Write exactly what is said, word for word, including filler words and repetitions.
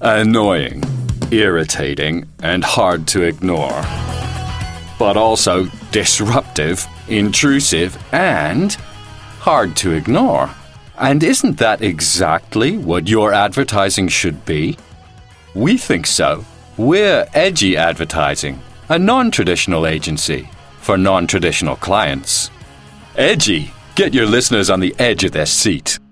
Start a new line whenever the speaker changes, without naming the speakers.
Annoying, irritating, and hard to ignore. But also disruptive, intrusive, and hard to ignore. And isn't that exactly what your advertising should be? We think so. We're Edgy Advertising, a non-traditional agency for non-traditional clients. Edgy, get your listeners on the edge of their seat.